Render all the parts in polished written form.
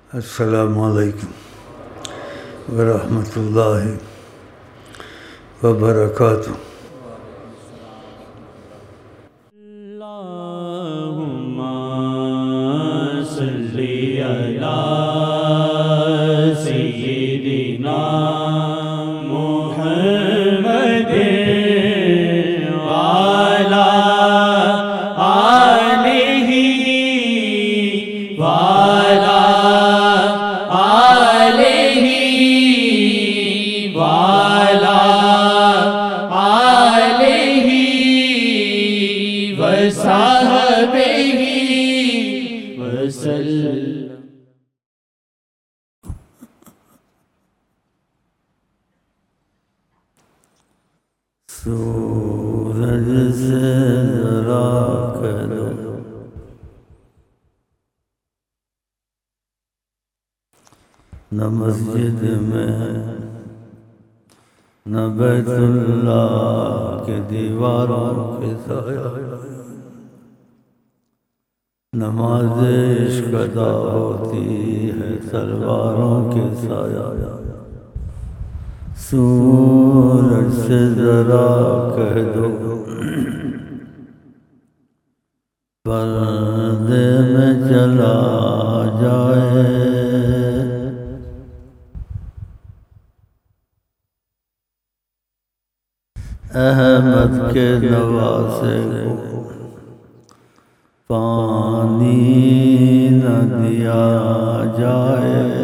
السلام علیکم ورحمۃ اللہ وبرکاتہ۔ اللہم صلی علی سیدنا محمد وعلی آلہ وعلی آلہ وعلی آلہ وصحبہ وسلم۔ سورج سے ذرا کہہ دو نہ مسجد میں نہ بیت اللہ کے دیواروں کے سایہ، نماز عشق ادا ہوتی ہے تلواروں کے سایہ۔ سورج سے ذرا کہہ دو پردے میں چلا جائے، احمد کے نواسے کو پانی نہ دیا جائے۔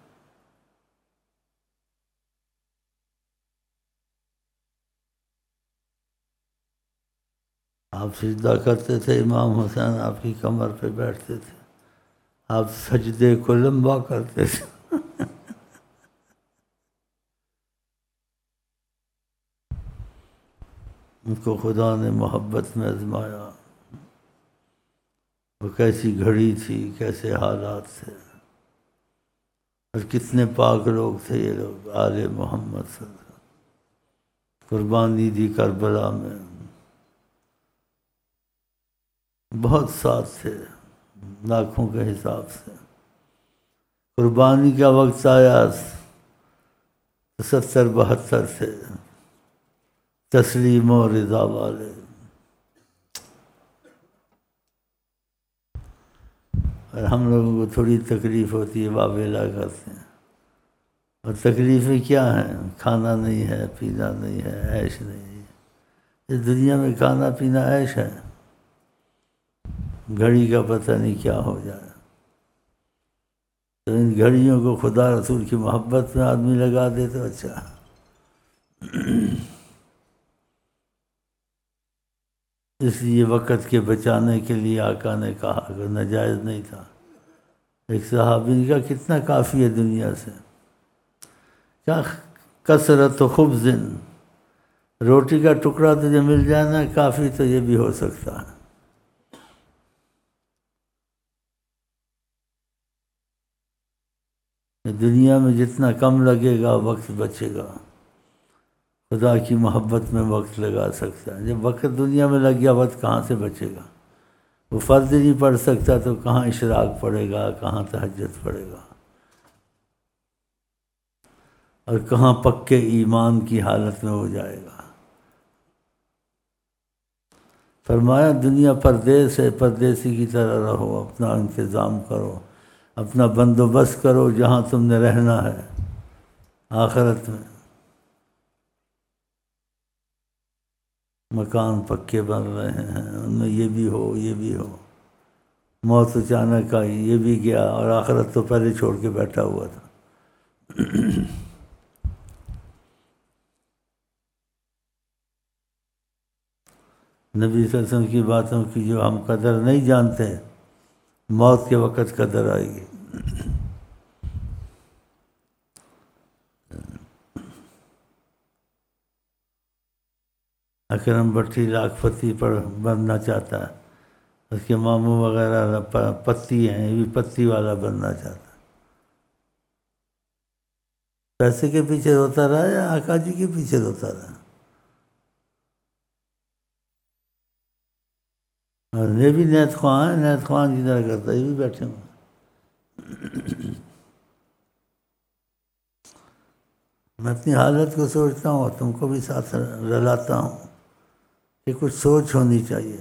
آپ سجدہ کرتے تھے، امام حسین آپ کی کمر پہ بیٹھتے تھے، آپ سجدے کو لمبا کرتے تھے۔ ان کو خدا نے محبت میں آزمایا، وہ کیسی گھڑی تھی، کیسے حالات تھے، اور کتنے پاک لوگ تھے یہ لوگ۔ آل محمد صلی اللہ علیہ وسلم قربانی دی کربلا میں، بہت ساتھ تھے، لاکھوں کے حساب سے۔ قربانی کا وقت آیا 70-72 تھے، تسلیم و رضا والے۔ اور ہم لوگوں کو تھوڑی تکلیف ہوتی ہے، واویلا کرتے ہیں، اور تکلیفیں کیا ہیں؟ کھانا نہیں ہے، پینا نہیں ہے، عیش نہیں ہے۔ اس دنیا میں کھانا پینا عیش ہے، گھڑی کا پتہ نہیں کیا ہو جائے۔ تو ان گھڑیوں کو خدا رسول کی محبت میں آدمی لگا دے تو اچھا۔ اس لیے وقت کے بچانے کے لیے آقا نے کہا کہ ناجائز نہیں تھا۔ ایک صحابی نے کہا کتنا کافی ہے دنیا سے؟ کیا کثرت و خبز، روٹی کا ٹکڑا تجھے مل جائے نا کافی، تو یہ بھی ہو سکتا ہے۔ دنیا میں جتنا کم لگے گا وقت بچے گا، خدا کی محبت میں وقت لگا سکتا ہے۔ جب وقت دنیا میں لگ گیا، وقت کہاں سے بچے گا؟ وہ فرض نہیں پڑھ سکتا تو کہاں اشراق پڑے گا، کہاں تہجد پڑے گا، اور کہاں پکے ایمان کی حالت میں ہو جائے گا۔ فرمایا دنیا پردیس ہے، پردیسی کی طرح رہو، اپنا انتظام کرو، اپنا بندوبست کرو جہاں تم نے رہنا ہے آخرت میں۔ مکان پکے بن رہے ہیں، ان میں یہ بھی ہو، یہ بھی ہو۔ موت اچانک آئی، یہ بھی گیا، اور آخرت تو پہلے چھوڑ کے بیٹھا ہوا تھا۔ نبی صلی اللہ علیہ وسلم کی باتوں کی جو ہم قدر نہیں جانتے، موت کے وقت قدر آئے گی۔ اکرم بٹھی لاکھ پتی پر بننا چاہتا ہے، اس کے ماموں وغیرہ پتی ہیں، یہ بھی پتی والا بننا چاہتا ہے۔ پیسے کے پیچھے روتا رہا یا آقا جی کے پیچھے روتا رہا؟ اور یہ بھی نیت خواہ ہیں، نیت خواہ کی طرح کرتا ہے، یہ بھی بیٹھے ہوں۔ میں اپنی حالت کو سوچتا ہوں اور تم کو بھی ساتھ رلاتا ہوں کہ کچھ سوچ ہونی چاہیے.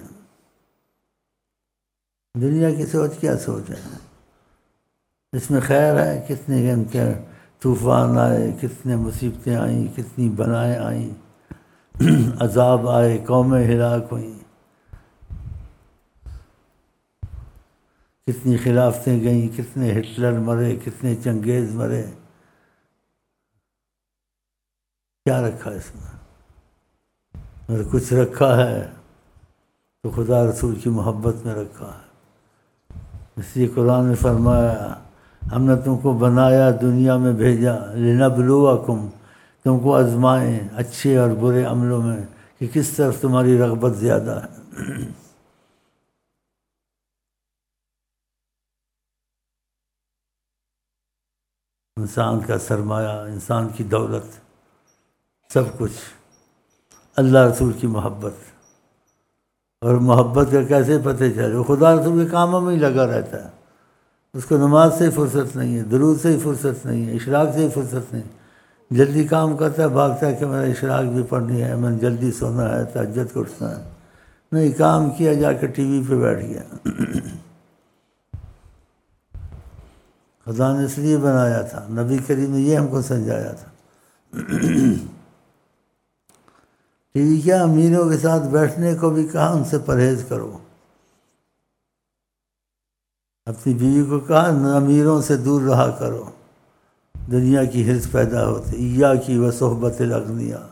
دنیا کی سوچ کیا سوچ ہے؟ اس میں خیر ہے؟ کتنے ان کے طوفان آئے، کتنے مصیبتیں آئیں، کتنی بلائیں آئیں، عذاب آئے، قومیں ہلاک ہوئیں، کتنی خلافتیں گئیں، کتنے ہٹلر مرے، کتنے چنگیز مرے. کیا رکھا اس میں؟ اگر کچھ رکھا ہے تو خدا رسول کی محبت میں رکھا ہے. اس لیے قرآن نے فرمایا ہم نے تم کو بنایا، دنیا میں بھیجا، لنبلوکم، تم کو آزمائیں اچھے اور برے عملوں میں کہ کس طرف تمہاری رغبت زیادہ ہے. انسان کا سرمایہ، انسان کی دولت، سب کچھ اللہ رسول کی محبت. اور محبت کا کیسے پتہ چلے؟ وہ خدا رسول کے کاموں میں ہی لگا رہتا ہے. اس کو نماز سے ہی فرصت نہیں ہے، درود سے ہی فرصت نہیں ہے، اشراق سے ہی فرصت نہیں. جلدی کام کرتا ہے، بھاگتا ہے کہ میرا اشراق بھی پڑھنی ہے، میں نے جلدی سونا ہے، تہجد کو اٹھنا ہے. نہیں، کام کیا، جا کے ٹی وی پہ بیٹھ گیا. خدا نے اس لیے بنایا تھا، نبی کریم نے یہ ہم کو سمجھایا تھا. ٹی وی کیا، امیروں کے ساتھ بیٹھنے کو بھی کہا ان سے پرہیز کرو. اپنی بیوی کو کہا امیروں سے دور رہا کرو، دنیا کی حرص پیدا ہوتی. ایاکی و صحبت الاغنیاء.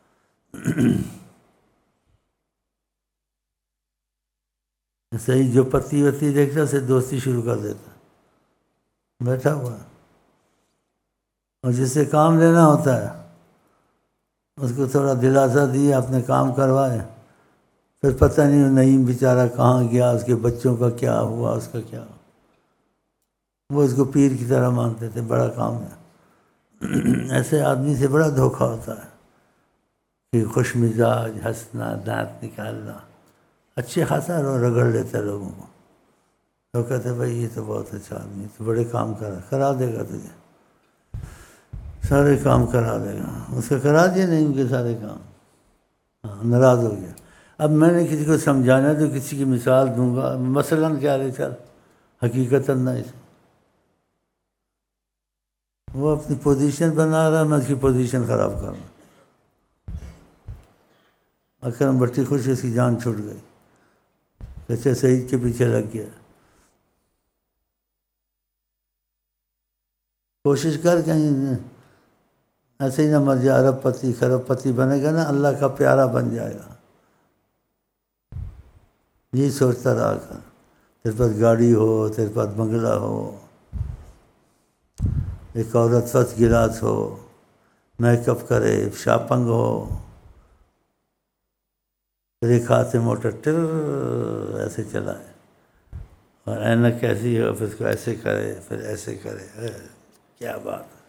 صحیح، جو پتی وتی دیکھتا اسے دوستی شروع کر دیتا، بیٹھا ہوا. اور جس سے کام لینا ہوتا ہے اس کو تھوڑا دلاسا دیا، اپنے کام کروائے، پھر پتہ نہیں نعیم بیچارہ کہاں گیا، اس کے بچوں کا کیا ہوا، اس کا کیا ہوا. وہ اس کو پیر کی طرح مانتے تھے، بڑا کام ہے. ایسے آدمی سے بڑا دھوکہ ہوتا ہے کہ خوش مزاج، ہنسنا، دانت نکالنا، اچھے خاصا رگڑ لیتا لوگوں کو. تو کہتے بھائی یہ تو بہت اچھا آدمی، تو بڑے کام کرا دے گا، تجھے سارے کام کرا دے گا. اس کا کرا دیا نہیں ان کے سارے کام. ہاں، ناراض ہو گیا. اب میں نے کسی کو سمجھانا تو کسی کی مثال دوں گا، مثلاً کیا رہے چل حقیقتاً نہ اسے وہ اپنی پوزیشن بنا رہا ہے، میں اس کی پوزیشن خراب کر رہا ہوں. اکرم بٹی خوش، اس کی جان چھوٹ گئی، کیسے سعید کے پیچھے لگ گیا. کوشش کر کہیں ایسے ہی نہ مر جائے، ارب پتی خرب پتی بنے گا نا، اللہ کا پیارا بن جائے گا. یہ سوچتا رہا کر، تیرے پاس گاڑی ہو، تیرے پاس بنگلہ ہو، ایک عورت فرسٹ گلاس ہو، میک اپ کرے، شاپنگ ہو، پھر ایک ہاتھ سے موٹر ٹر ایسے چلائے، اور اینک ایسی ہو، پھر اس کو ایسے کرے، پھر ایسے کرے. کیا بات ہے!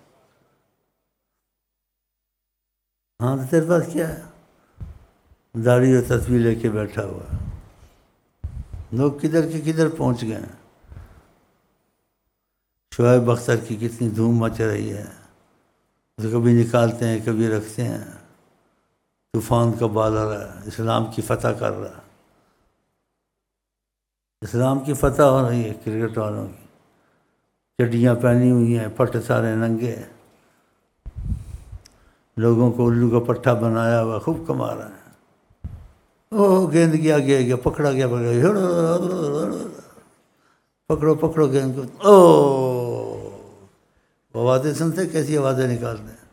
ہاں تو تیرے پاس کیا ہے؟ داڑھی اور تسبیح لے کے بیٹھا ہوا ہے. لوگ کدھر کے کدھر پہنچ گئے ہیں. شعیب اختر کی کتنی دھوم مچ رہی ہے، اسے کبھی نکالتے ہیں، کبھی رکھتے ہیں. طوفان کا بال آ رہا ہے، اسلام کی فتح کر رہا ہے. اسلام کی فتح ہو رہی ہے کرکٹ والوں کی. چڈیاں پہنی ہوئی ہیں، پٹ سارے ننگے، لوگوں کو الو کا پٹھا بنایا ہوا، خوب کما رہا ہے. او گیند گیا پکڑا گیا، پکڑو گیند کو. او آوازیں سنتے کیسی آوازیں نکالتے ہیں.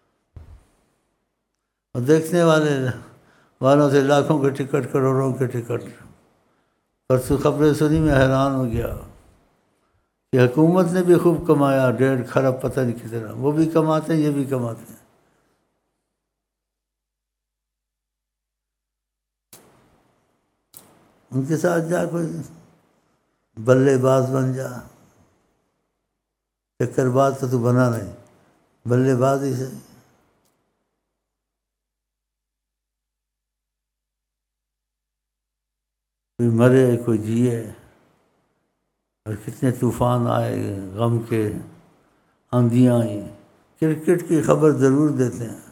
اور دیکھنے والوں سے لاکھوں کے ٹکٹ، کروڑوں کے ٹکٹ. پرسوں خبریں سنی، میں حیران ہو گیا کہ حکومت نے بھی خوب کمایا، 1.5 کھرب پتہ نہیں کتنا. وہ بھی کماتے ہیں، یہ بھی کماتے ہیں. ان کے ساتھ جا کوئی بلے باز بن جا. چکر باز تو بنا نہیں، بلے باز ہی سے. کوئی مرے، کوئی جیے. اور کتنے طوفان آئے، غم کے آندھیاں آئیں، کرکٹ کی خبر ضرور دیتے ہیں،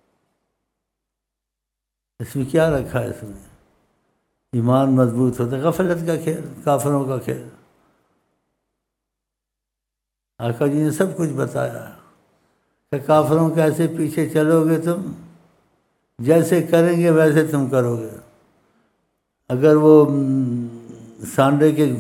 اس میں کیا رکھا ہے؟ اس میں ایمان مضبوط ہوتا ہے، غفلت کا کھیل، کافروں کا کھیل۔ آقا جی نے سب کچھ بتایا کہ کافروں کے ایسے پیچھے چلو گے تم، جیسے کریں گے ویسے تم کرو گے۔ اگر وہ سانڈے کے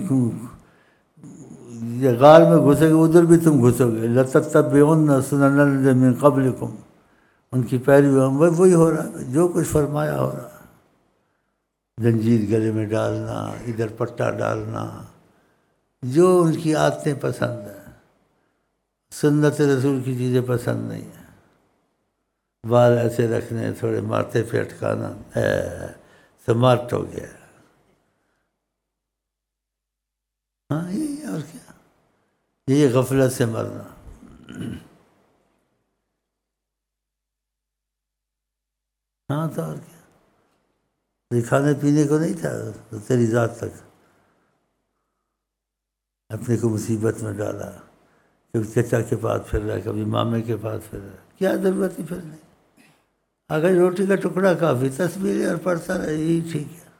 غار میں گھسے گے ادھر بھی تم گھسو گے، لَتَتَّبِعُنَّ سُنَنَ الَّذِينَ مِن قَبْلِكُمْ، ان کی پیروی وہی ہو رہا ہے، جو کچھ فرمایا ہو رہا ہے۔ زنجیر گلے میں ڈالنا، ادھر پٹا ڈالنا، جو ان کی عادتیں پسند ہیں، سنت رسول کی چیزیں پسند نہیں ہیں۔ بال ایسے رکھنے، تھوڑے ماتھے پہ اٹکانا، سمارٹ ہو گیا۔ ہاں یہ اور کیا، یہ غفلت سے مرنا۔ ہاں تو اور کیا، کھانے پینے کو نہیں تھا تو تیری ذات تک اپنے کو مصیبت میں ڈالا، کبھی چچا کے پاس پھر رہا ہے، کبھی مامے کے پاس پھر رہا ہے، کیا ضرورت ہی پھرنے؟ اگر روٹی کا ٹکڑا کافی، تسبیحیں اور پڑھتا رہے، یہی ٹھیک ہے۔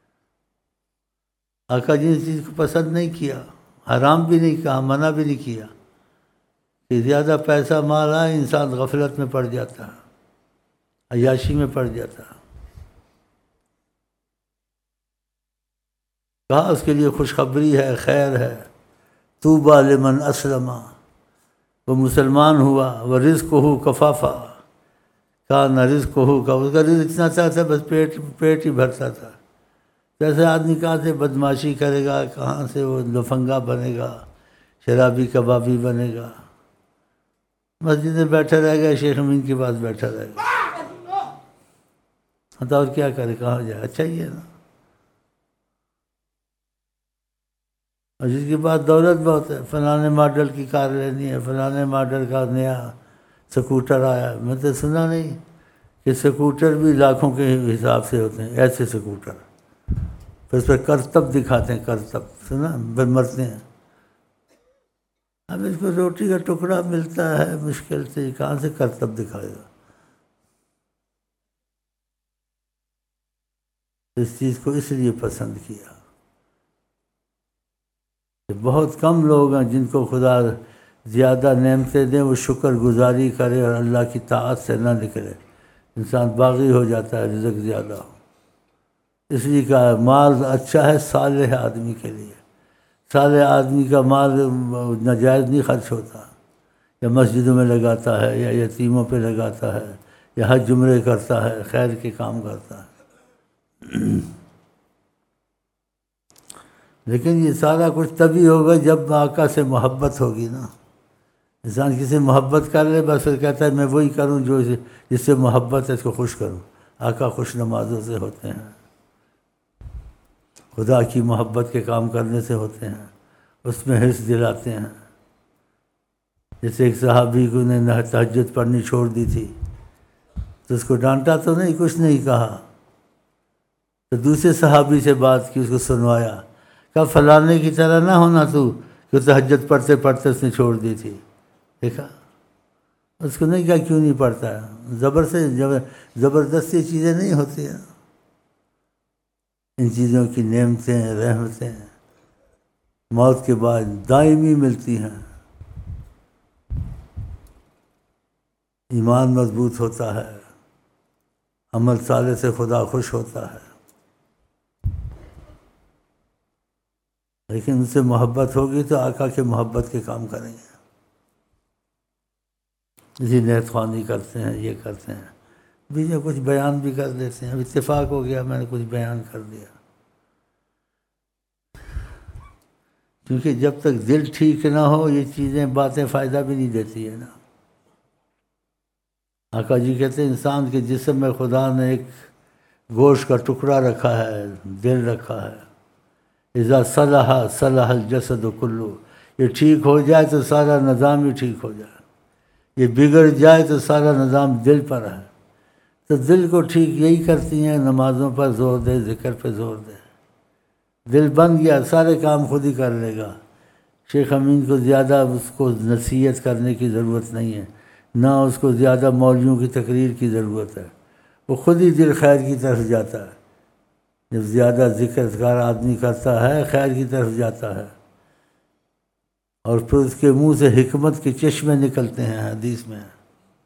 آقا جی نے اس چیز کو پسند نہیں کیا، حرام بھی نہیں کہا، منع بھی نہیں کیا کہ زیادہ پیسہ مال آئے انسان غفلت میں پڑ جاتا ہے، عیاشی میں پڑ جاتا ہے۔ کہا اس کے لیے خوشخبری ہے، خیر ہے، طوبیٰ لمن اسلم، وہ مسلمان ہوا، ورزقہ کفافا، کان رزقہ، اس کا رزق اتنا تھا بس پیٹ ہی بھرتا تھا۔ جیسے آدمی کہاں سے بدماشی کرے گا، کہاں سے وہ لفنگا بنے گا، شرابی کبابی بنے گا، مسجد میں بیٹھا رہے گا، شیخ امین کے پاس بیٹھا رہے گا، تو اور کیا کرے، کہاں جائے؟ اچھا ہی ہے نا۔ اور جس کے پاس دولت بہت ہے، فلانے ماڈل کی کار لینی ہے، فلانے ماڈل کا نیا سکوٹر آیا، میں تو سنا نہیں کہ سکوٹر بھی لاکھوں کے حساب سے ہوتے ہیں، ایسے سکوٹر، پھر اس پر کرتب دکھاتے ہیں، کرتب سنا، پھر مرتے ہیں۔ اب اس کو روٹی کا ٹکڑا ملتا ہے مشکل سے، کہاں سے کرتب دکھائے گا؟ اس چیز کو اس لیے پسند کیا کہ بہت کم لوگ ہیں جن کو خدا زیادہ نعمتیں دیں، وہ شکر گزاری کرے اور اللہ کی طاعت سے نہ نکلے، انسان باغی ہو جاتا ہے رزق زیادہ ہو۔ اس لیے کہا مال اچھا ہے صالح آدمی کے لیے، صالح آدمی کا مال ناجائز نہیں خرچ ہوتا، یا مسجدوں میں لگاتا ہے، یا یتیموں پہ لگاتا ہے، یا حج عمرے کرتا ہے، خیر کے کام کرتا ہے۔ لیکن یہ سارا کچھ تبھی ہوگا جب آقا سے محبت ہوگی نا۔ انسان کسی سے محبت کر لے بس پھر کہتا ہے میں وہی کروں جو جس سے محبت ہے، اس کو خوش کروں۔ آقا خوش نمازوں سے ہوتے ہیں، خدا کی محبت کے کام کرنے سے ہوتے ہیں، اس میں حرص دلاتے ہیں۔ جیسے ایک صحابی کو نے تہجد پڑھنی چھوڑ دی تھی تو اس کو ڈانٹا تو نہیں، کچھ نہیں کہا، تو دوسرے صحابی سے بات کی، اس کو سنوایا، کہا فلانے کی طرح نہ ہونا تو کہ تہجد پڑھتے پڑھتے اس نے چھوڑ دی تھی۔ دیکھا، اس کو نہیں کہا کیوں نہیں پڑھتا ہے، زبردستی چیزیں نہیں ہوتی ہیں، ان چیزوں کی نعمتیں، رحمتیں موت کے بعد دائمی ملتی ہیں۔ ایمان مضبوط ہوتا ہے، عمل صالح سے خدا خوش ہوتا ہے، لیکن ان سے محبت ہوگی تو آقا کے محبت کے کام کریں گے۔ اسی نیت خوانی کرتے ہیں، یہ کرتے ہیں، بیچ میں کچھ بیان بھی کر دیتے ہیں، اب اتفاق ہو گیا میں نے کچھ بیان کر دیا، کیونکہ جب تک دل ٹھیک نہ ہو یہ چیزیں باتیں فائدہ بھی نہیں دیتی ہے نا۔ آقا جی کہتے ہیں انسان کے جسم میں خدا نے ایک گوشت کا ٹکڑا رکھا ہے، دل رکھا ہے، اذا صلح صلح الجسد کلو، یہ ٹھیک ہو جائے تو سارا نظام ہی ٹھیک ہو جائے، یہ بگڑ جائے تو سارا نظام دل پر ہے۔ تو دل کو ٹھیک یہی کرتی ہیں، نمازوں پر زور دے، ذکر پہ زور دے، دل بن گیا سارے کام خود ہی کر لے گا۔ شیخ امین کو زیادہ اس کو نصیحت کرنے کی ضرورت نہیں ہے، نہ اس کو زیادہ مولویوں کی تقریر کی ضرورت ہے، وہ خود ہی دل خیر کی طرف جاتا ہے۔ جب زیادہ ذکر اذکار آدمی کرتا ہے خیر کی طرف جاتا ہے، اور پھر اس کے منہ سے حکمت کے چشمے نکلتے ہیں، حدیث میں ہے۔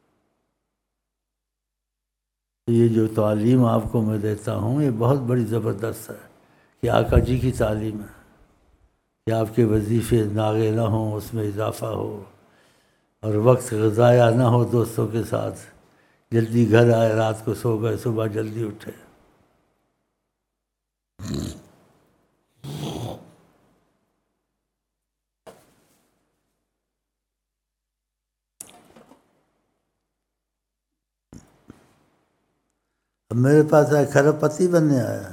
یہ جو تعلیم آپ کو میں دیتا ہوں یہ بہت بڑی زبردست ہے، کہ آقا جی کی تعلیم ہے کہ آپ کے وظیفے ناغے نہ ہوں، اس میں اضافہ ہو، اور وقت ضائع نہ ہو دوستوں کے ساتھ، جلدی گھر آئے، رات کو سو گئے، صبح جلدی اٹھے۔ اب میرے پاس ایک کھرب پتی بننے آیا،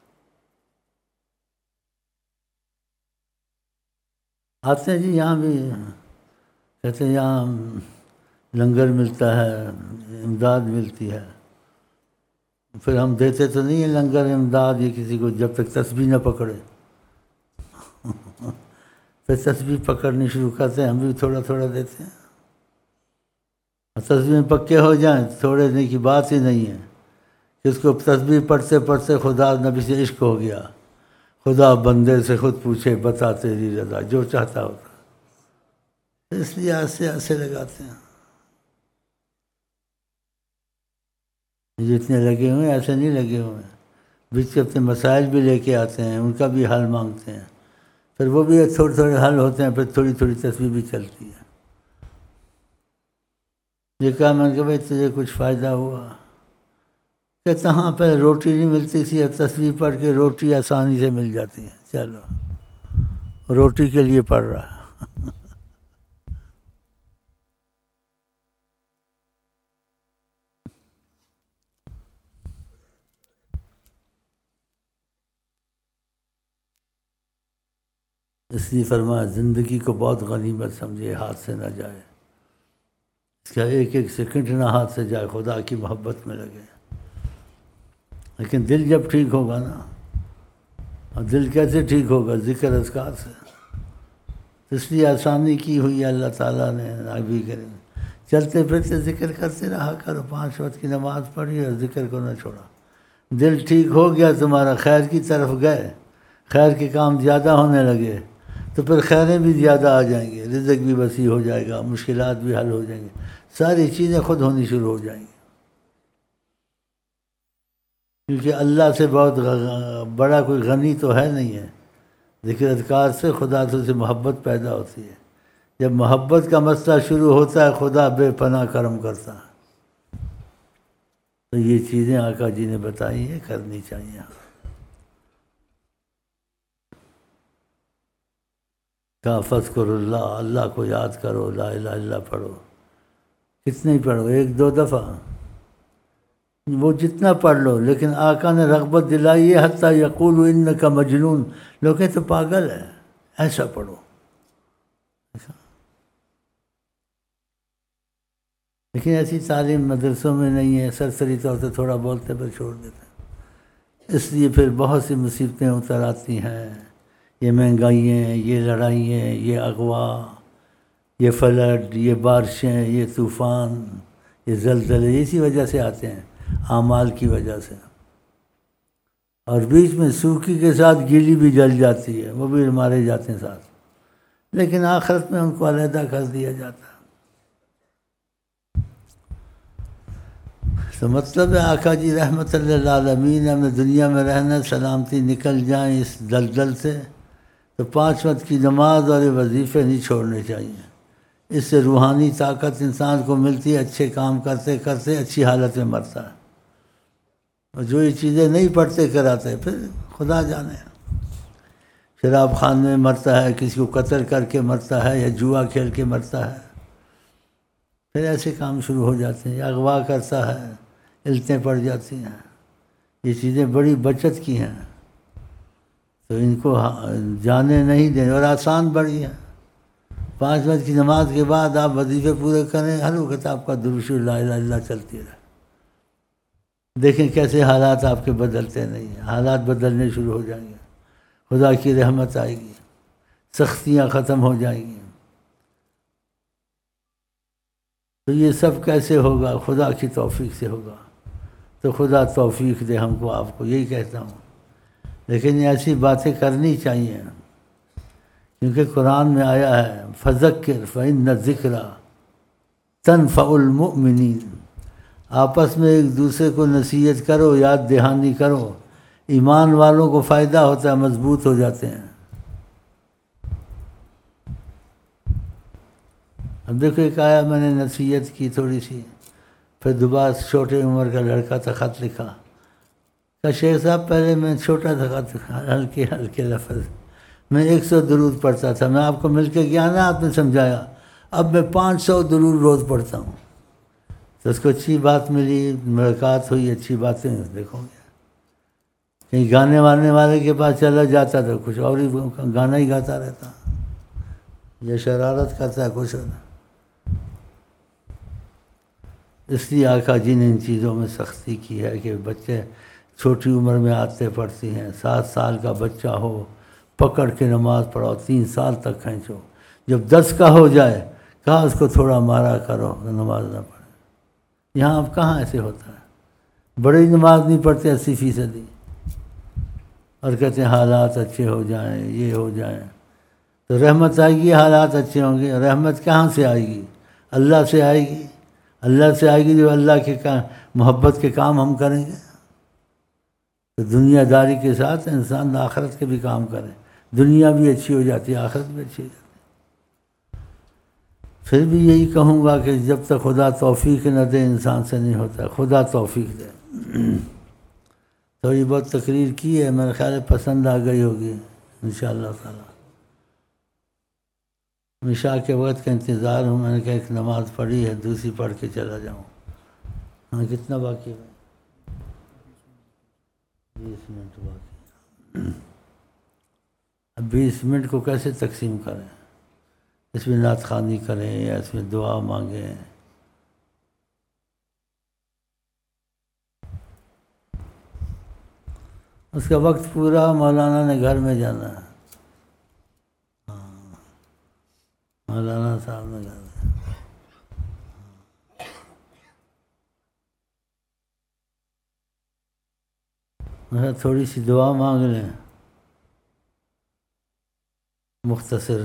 آتے ہیں جی یہاں بھی، کہتے ہیں یہاں لنگر ملتا ہے، امداد ملتی ہے، پھر ہم دیتے تو نہیں ہیں لنگر امداد یہ کسی کو جب تک تسبیح نہ پکڑے۔ پھر تسبیح پکڑنی شروع کرتے ہیں، ہم بھی تھوڑا تھوڑا دیتے ہیں، اور تسبیح میں پکے ہو جائیں، تھوڑے نہیں کی بات ہی نہیں ہے، کہ اس کو تسبیح پڑھتے پڑھتے خدا نبی سے عشق ہو گیا، خدا بندے سے خود پوچھے بتا تیری رضا، جو چاہتا ہوتا، اس لیے ایسے ایسے لگاتے ہیں۔ جتنے لگے ہوئے ہیں ایسے نہیں لگے ہوئے ہیں، بیچ کے اپنے مسائل بھی لے کے آتے ہیں، ان کا بھی حل مانگتے ہیں، پھر وہ بھی تھوڑے تھوڑے حل ہوتے ہیں، پھر تھوڑی تھوڑی تسبیح بھی چلتی ہے۔ یہ کہا میں نے کہ بھائی تجھے کچھ فائدہ ہوا؟ کہتا ہاں پہلے روٹی نہیں ملتی تھی، اب تسبیح پڑھ کے روٹی آسانی سے مل جاتی ہے، چلو روٹی کے لیے پڑھ رہا ہے۔ اس لیے فرمایا زندگی کو بہت غنیمت سمجھے، ہاتھ سے نہ جائے، اس کا ایک ایک سیکنڈ نہ ہاتھ سے جائے، خدا کی محبت میں لگے۔ لیکن دل جب ٹھیک ہوگا نا، اور دل کیسے ٹھیک ہوگا؟ ذکر اذکار سے۔ اس لیے آسانی کی ہوئی ہے اللہ تعالیٰ نے، نبی کریم چلتے پھرتے ذکر کرتے رہا کرو، 5 وقت کی نماز پڑھی اور ذکر کو نہ چھوڑا۔ دل ٹھیک ہو گیا تمہارا، خیر کی طرف گئے، خیر کے کام زیادہ ہونے لگے، تو پھر خیریں بھی زیادہ آ جائیں گے، رزق بھی وسیع ہو جائے گا، مشکلات بھی حل ہو جائیں گے، ساری چیزیں خود ہونی شروع ہو جائیں گی۔ کیونکہ اللہ سے بہت بڑا کوئی غنی تو ہے نہیں ہے، ذکر اذکار سے خدا سے محبت پیدا ہوتی ہے، جب محبت کا مسئلہ شروع ہوتا ہے خدا بے پناہ کرم کرتا ہے۔ تو یہ چیزیں آقا جی نے بتائی ہیں، کرنی چاہیے۔ کہا فذکر اللہ، اللہ کو یاد کرو، لا الہ الا اللہ پڑھو، کتنے ہی پڑھو، 1-2 دفعہ، وہ جتنا پڑھ لو، لیکن آقا نے رغبت دلائی ہے حتیٰ یقول انک مجنون، لوگ کہتے تو پاگل ہے، ایسا پڑھو۔ لیکن ایسی تعلیم مدرسوں میں نہیں ہے، سرسری طور سے تھوڑا بولتے پر چھوڑ دیتے ہیں، اس لیے پھر بہت سی مصیبتیں اتر آتی ہیں، یہ مہنگائیاں، یہ لڑائیاں، یہ اغوا، یہ فلڈ، یہ بارشیں، یہ طوفان، یہ زلزلے، اسی وجہ سے آتے ہیں، اعمال کی وجہ سے۔ اور بیچ میں سوکھی کے ساتھ گیلی بھی جل جاتی ہے، وہ بھی مارے جاتے ہیں ساتھ، لیکن آخرت میں ان کو علیحدہ کر دیا جاتا ہے۔ تو مطلب ہے آقا جی رحمت للعالمین ہمیں دنیا میں رہنا، سلامتی نکل جائیں اس دلدل سے، تو 5 وقت کی نماز اور وظیفے نہیں چھوڑنے چاہیے، اس سے روحانی طاقت انسان کو ملتی ہے، اچھے کام کرتے کرتے اچھی حالت میں مرتا ہے، اور جو یہ چیزیں نہیں پڑھتے کراتے پھر خدا جانے، شراب خان میں مرتا ہے، کسی کو قتل کر کے مرتا ہے، یا جوا کھیل کے مرتا ہے، پھر ایسے کام شروع ہو جاتے ہیں، یا اغوا کرتا ہے، علتیں پڑ جاتی ہیں، یہ چیزیں بڑی بچت کی ہیں، تو ان کو جانے نہیں دیں، اور آسان بڑی ہے۔ 5 وقت کی نماز کے بعد آپ وظیفے پورے کریں، ہر وقت آپ کا درود شریف لا الہ الا اللہ چلتی رہے، دیکھیں کیسے حالات آپ کے بدلتے نہیں ہیں، حالات بدلنے شروع ہو جائیں گے، خدا کی رحمت آئے گی، سختیاں ختم ہو جائیں گی۔ تو یہ سب کیسے ہوگا؟ خدا کی توفیق سے ہوگا۔ تو خدا توفیق دے ہم کو، آپ کو، یہی کہتا ہوں۔ لیکن ایسی باتیں کرنی چاہیے، کیونکہ قرآن میں آیا ہے فذکر فإن الذکریٰ تنفع المؤمنین۔ آپس میں ایک دوسرے کو نصیحت کرو، یاد دہانی کرو، ایمان والوں کو فائدہ ہوتا ہے، مضبوط ہو جاتے ہیں۔ اب دیکھو ایک آیا، میں نے نصیحت کی تھوڑی سی، پھر دوبارہ چھوٹے عمر کا لڑکا تھا، خط لکھا کہ شیخ صاحب پہلے میں چھوٹا تھا، خط ہلکے ہلکے لفظ میں 100 درود پڑھتا تھا، میں آپ کو مل کے گیا نا، آپ نے سمجھایا، اب میں 500 درود روز پڑھتا ہوں۔ تو اس کو اچھی بات ملی، ملاقات ہوئی، اچھی باتیں دیکھو گے۔ کہیں گانے وانے والے کے پاس چلا جاتا تھا، کچھ اور ہی گانا ہی گاتا رہتا، یا شرارت کرتا ہے کچھ اور۔ اس لیے آقا جی نے ان چیزوں میں سختی کی ہے کہ بچے چھوٹی عمر میں آتے پڑھتی ہیں۔ 7 سال کا بچہ ہو، پکڑ کے نماز پڑھاؤ، 3 سال تک کھینچو، جب 10 کا ہو جائے کہا اس کو تھوڑا مارا کرو، نماز نہ پڑھے۔ یہاں اب کہاں ایسے ہوتا ہے؟ بڑے نماز نہیں پڑھتے 80%، اور کہتے ہیں حالات اچھے ہو جائیں، یہ ہو جائیں تو رحمت آئے گی، حالات اچھے ہوں گے۔ رحمت کہاں سے آئے گی؟ اللہ سے آئے گی۔ اللہ سے آئے گی جو اللہ کے محبت کے کام ہم کریں گے، تو دنیا داری کے ساتھ انسان آخرت کے بھی کام کرے، دنیا بھی اچھی ہو جاتی ہے، آخرت بھی اچھی ہو جاتی ہے۔ پھر بھی یہی کہوں گا کہ جب تک خدا توفیق نہ دے انسان سے نہیں ہوتا، خدا توفیق دے۔ تھوڑی بہت تقریر کی ہے، میرے خیال ہے پسند آ گئی ہوگی انشاءاللہ تعالی۔ عشاء کے وقت کا انتظار ہوں، میں نے کہا ایک نماز پڑھی ہے، دوسری پڑھ کے چلا جاؤں۔ ہاں کتنا باقی ہے؟ 20 منٹ باقی۔ اب 20 منٹ کو کیسے تقسیم کریں؟ اس میں نعت خوانی کریں یا اس میں دعا مانگیں؟ اس کا وقت پورا مولانا نے گھر میں جانا ہے، مولانا صاحب نے گھر میں تھوڑی سی دعا مانگ لیں مختصر،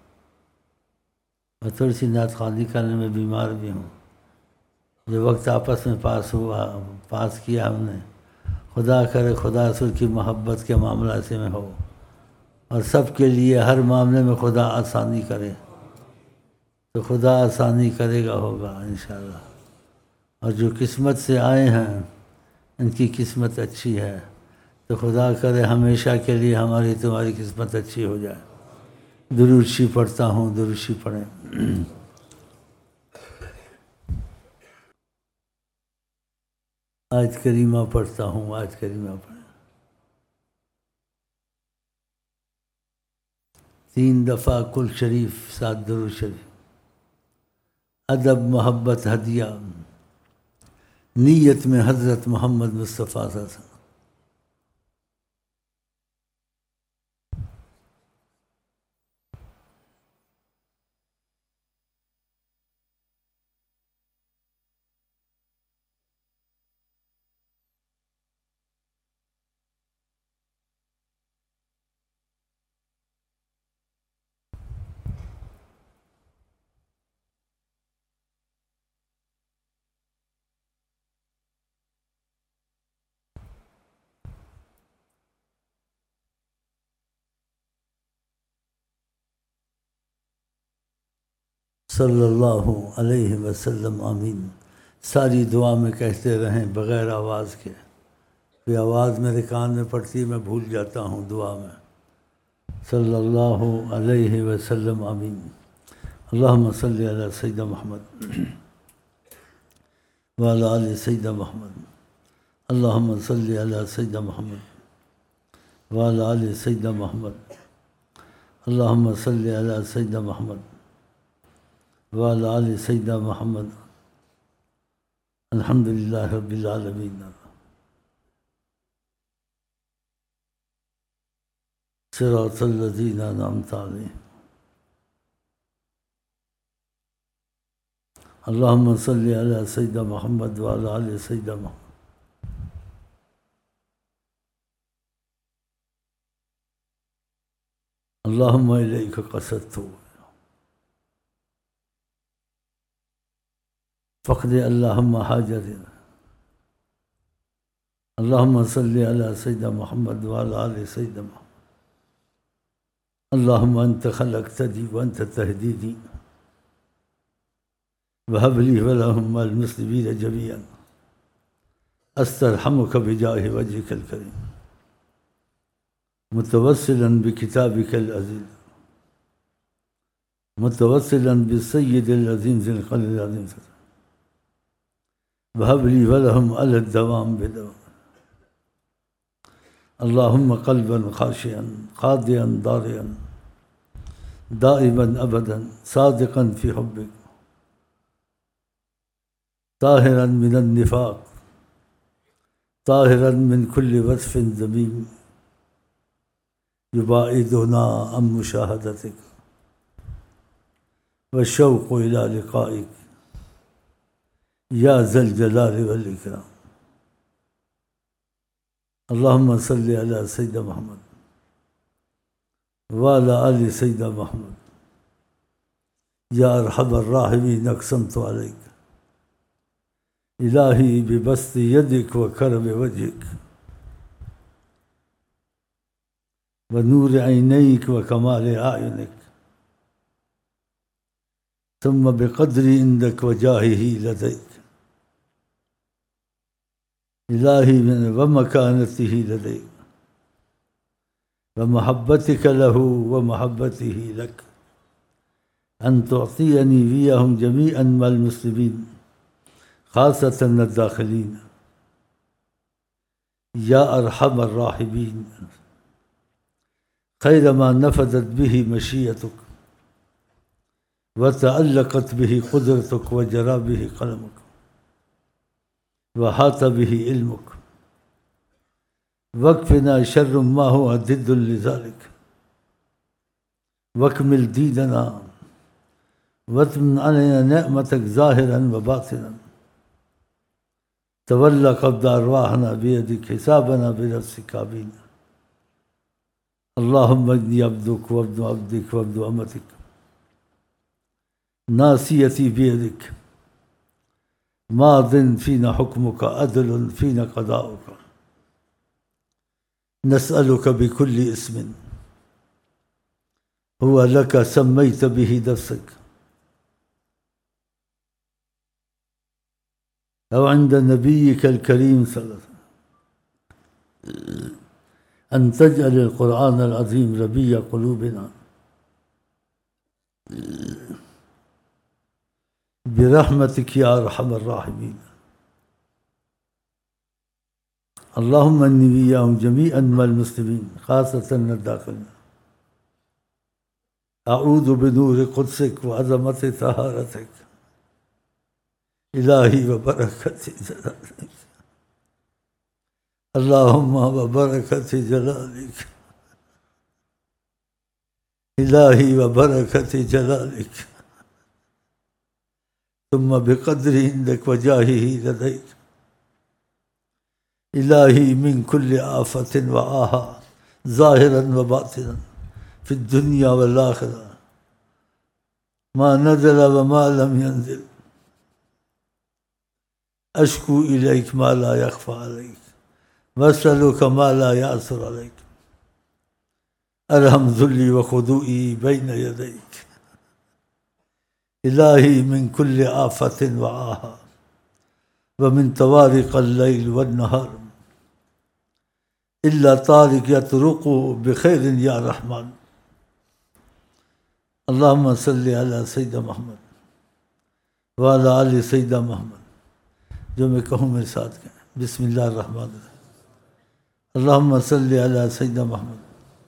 اور تھوڑی سی نعت خوانی کرنے میں بیمار بھی ہوں۔ جو وقت آپس میں پاس کیا ہم نے، خدا کرے خدا رسول کی محبت کے معاملہ ایسے میں ہو، اور سب کے لیے ہر معاملے میں خدا آسانی کرے، تو خدا آسانی کرے گا، ہوگا انشاءاللہ۔ اور جو قسمت سے آئے ہیں ان کی قسمت اچھی ہے، تو خدا کرے ہمیشہ کے لیے ہماری تمہاری قسمت اچھی ہو جائے۔ درود شریف پڑھتا ہوں، درود شریف پڑھیں۔ آیت کریمہ پڑھتا ہوں، آیت کریمہ پڑھیں۔ 3 دفعہ کل شریف، 7 درود شریف۔ ادب، محبت، ہدیہ، نیت میں حضرت محمد مصطفیٰ صلی اللہ علیہ وسلم۔ صلی اللہ علیہ وسلم، آمین۔ ساری دعا میں کہتے رہیں بغیر آواز کے، یہ آواز میرے کان میں پڑتی ہے، میں بھول جاتا ہوں دعا میں۔ صلی اللہ علیہ وسلم، آمین۔ اللہم صلی علی سیدنا محمد وعلی آل سیدنا محمد۔ اللہم صلی علی سیدنا محمد وعلی آل سیدنا محمد۔ اللہم صلی علی سیدنا محمد وعلی آل سیدنا محمد۔ الحمدللہ رب العالمین۔ صراط الذین انعمت علیہم۔ اللهم صل على سيدنا محمد وعلى آل سيدنا محمد. اللهم إليك قصدت فقد اللهم حاجتنا. اللهم صل على سيدنا محمد وعلى آل سيدنا محمد. اللهم أنت خلقتني وأنت تهديني وهب لي ولهم المسلمين جميعا أسترحمك بجاه وجهك الكريم متوسلا بكتابك العزيز متوسلا بالسيد العظيم ذي القدر العظيم وهب لي ولهم على الدوام بدوام. اللهم قلبا خاشعا خاضعا ضارعا دائما أبدا صادقا في حبك طاهرا من النفاق طاهرا من كل وصف ذميم يباعدنا عن مشاهدتك والشوق إلى لقائك يا ذا الجلال والإكرام. اللهم صل على سيدنا محمد وعلى آل سيدنا محمد. يا أرحم الراحمين أقسمت عليك إلهي ببسط يدك وكرم وجهك ونور عينيك وكمال أعينك ثم بقدر عندك وجاهه لديك إلهي ومكانته لديك ومحبتك له ومحبته لك أن تعطيني وياهم جميعا مع المسلمين خاصة الداخلين يا أرحم الراحمين خير ما نفذت به مشيئتك وتعلقت به قدرتك وجرى به قلمك وحاط به علمك واكفنا شر ما هو ضد لذلك واكمل ديننا واتمن علينا نعمتك ظاهرا وباطنا. تولى قبض أرواحنا بيدك حسابنا بنفسك آمين. اللهم إني عبدك وابن عبدك وابن أمتك ناصيتي بيدك ماض فينا حكمك عدل فينا قضاؤك. نسألك بكل اسم هو لك سميت به نفسك أو عند نبيك الكريم صلى الله عليه وسلم أن تجعل القرآن العظيم ربيع قلوبنا برحمتك يا أرحم الراحمين. اللهم إني وإياهم جميعا مع المسلمين خاصة الداخلين أعوذ بنور قدسك وعظمة طهارتك إلهي وبركة جلالك. اللهم وبركة جلالك إلهي وبركة جلالك ثم بقدر عندك وجاهه لديك إلهي من كل آفة وآها ظاهرا وباطنا في الدنيا والآخرة ما نزل وما لم ينزل أشكو إليك ما لا يخفى عليك وأسألك ما لا يعثر عليك. أرحم ذلي وخضوعي بين يديك إلهي من كل آفة وآها ومن طوارق الليل والنهار إلا طارق يطرق بخير يا رحمن. اللهم صل على سيدنا محمد وعلى آل سيدنا محمد. جو میں کہوں میرے ساتھ کہیں بسم اللہ الرحمن الرحیم. اللهم صل على سيدنا محمد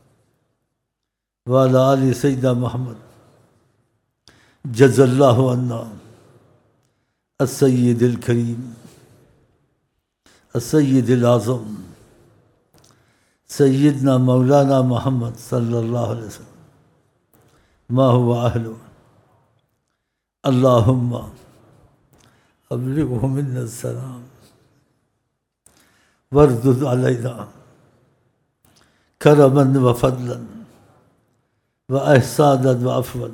وعلى آل سيدنا محمد. جزا اللہ عنا السید الکریم السید الاعظم سیدنا مولانا محمد صلی اللہ علیہ وسلم ما هو أهله. اللهم ابلغه منا السلام واردد علينا كرما وفضلا وإحسانا وعفوا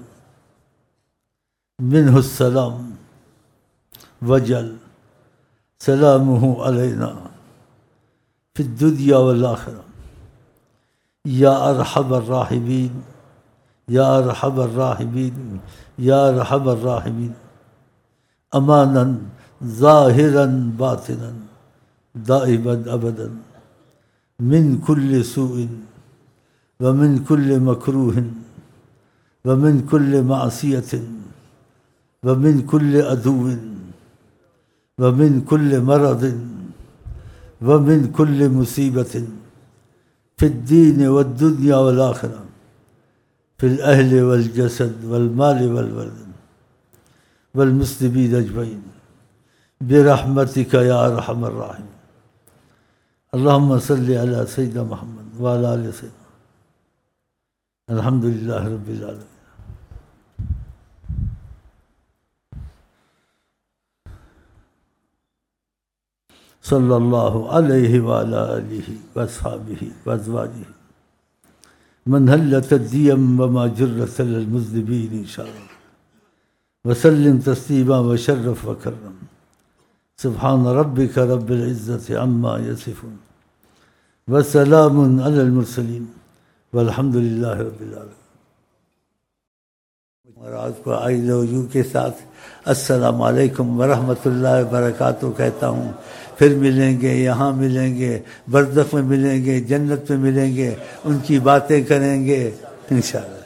منه السلام وجل سلامه علينا في الدنيا والآخرة يا أرحم الراحمين يا أرحم الراحمين يا أرحم الراحمين أمانا ظاهرا باطنا دائما أبدا من كل سوء ومن كل مكروه ومن كل معصية ومن كل عدو ومن كل مرض ومن كل مصيبة في الدين والدنيا والآخرة في الأهل والجسد والمال والولد والمسلمين أجمعين برحمتك يا أرحم الراحمين اللهم صل على سيدنا محمد وعلى آل سيدنا الحمد لله رب العالمين صلى الله عليه وعلى آله وأصحابه وأزواجه من هلت الديم وما جرت للمذنبين إن شاء الله وسلم تسليما وشرف وكرم سبحان ربك رب العزة عما يصفون وسلام على المرسلين والحمد لله رب العالمين. اور آپ کو آئی لو یو کے ساتھ السلام علیکم ورحمۃ اللہ وبرکاتہ کہتا ہوں. پھر ملیں گے، یہاں ملیں گے، برزخ میں ملیں گے، جنت میں ملیں گے، ان کی باتیں کریں گے انشاءاللہ.